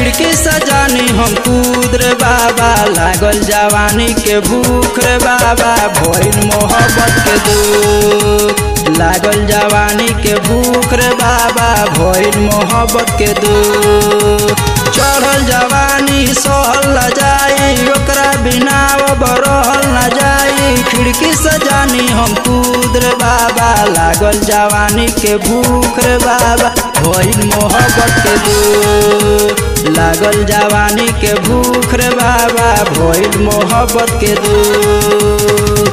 खिड़की सजानी हम कूद रे बाबा, लागल जवानी के भूख रे बाबा, भइल मोहब्बत के दुख। लागल जवानी के भूख रे बाबा, भइल मोहब्बत के दुख। चढ़ल जवानी सहल न जाई, ओकरा बिना अब रहल न जाई। खिड़की सजानी हम कूद रे बाबा, लागल जवानी के भूख रे बाबा, भइल मोहब्बत के दुख। लागल जवानी के भूख रे बाबा, भइल मोहब्बत के दुख।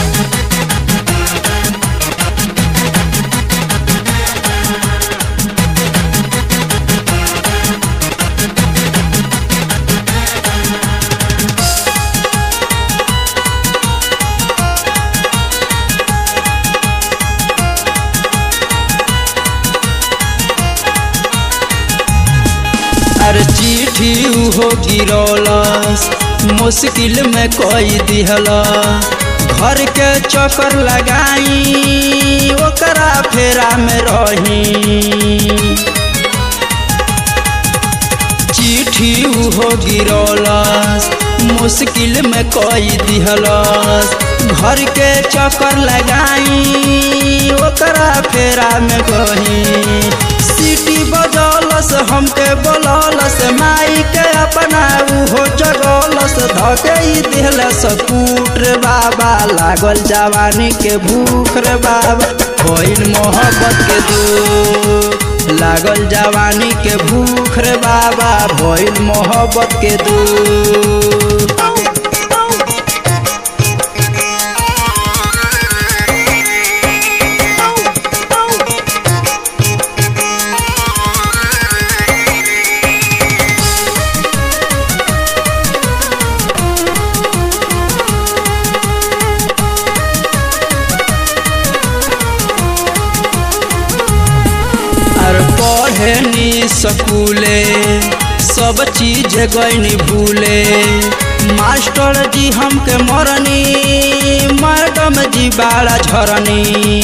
अरे चिट्ठी हो गिरौलस, मुश्किल में कोई दिहला। घर के चक्कर लगाई, ओकरा फेरा में रही। चिट्ठी हो गिरौलस, मुश्किल में कोई दिहलस। घर के चक्कर लगाई, ओकरा फेरा में गही। सीटी बजौलस, हमके बोलौलस, माई के अपना उहो जगौलस। धके दिहलस कूट रे बाबा, लागल जवानी के भूख रे बाबा, भइल मोहब्बत के दुख। लागल जवानी के भूख रे बाबा, भइल मोहब्बत के दुख। पढ़नी स्कूले, सब चीज गईनी भूले। मास्टर जी हमके मरनी, मैडम जी बाड़ा झरनी।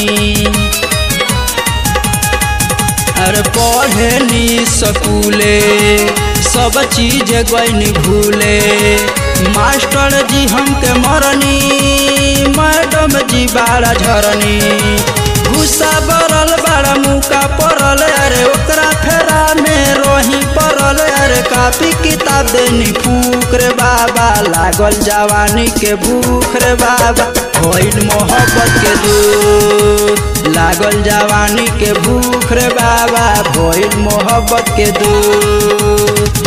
अरे पढ़नी स्कूले, सब चीज गईनी भूले। मास्टर जी हमके मरनी, मैडम जी बाड़ा झरनी। गुस्सा बरल बड़ा मुका पड़ल, अरे ओकरा फेरा में रही पड़ल। अरे कापी किताब देनी फूक रे बाबा, लागल जवानी के भूख रे बाबा, भइल मोहब्बत के दुख। लागल जवानी के भूख रे बाबा, भइल मोहब्बत के दुख।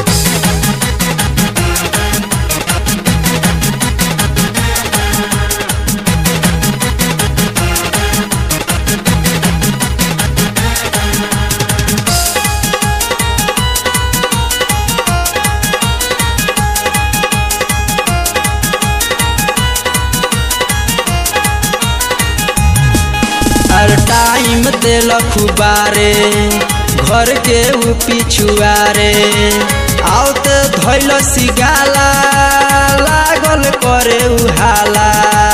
टाइम देल खुबारे, घर के उ पिछुआरे। आवते धैल सिगाला, लागल करे उहाला।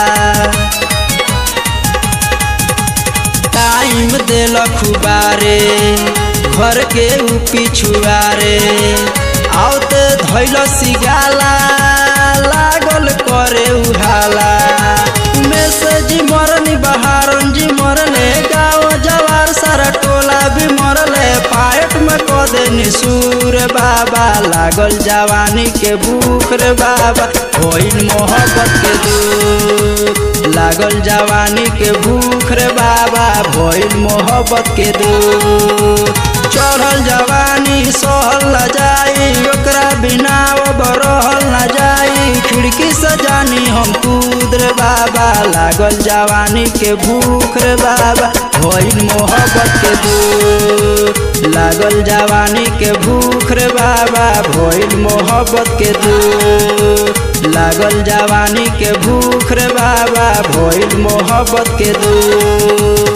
टाइम देल खुबारे, घर के उ पिछुआरे। आवते धैल सिगाला, लागल करे उहाला। मैसेज मरनी, बहारन जी मरले, गाँव जवार सारा टोला भी मरले। पायट में क देनी सूर बाबा, लागल जवानी के भूख रे बाबा, भइल मोहब्बत के दुख। लागल जवानी के भूख रे बाबा, भइल मोहब्बत के दुख। चढ़ल जवानी सहल न जाई, ओकरा बिना अब रहल न जाई। खिड़की सजानी हम कूद रे बाबा, लागल जवानी के भूख रे बाबा, भइल मोहब्बत के दुख। लागल जवानी के भूख रे बाबा, भइल मोहब्बत के दुख। लागल जवानी के भूख रे बाबा, भइल मोहब्बत के दुख।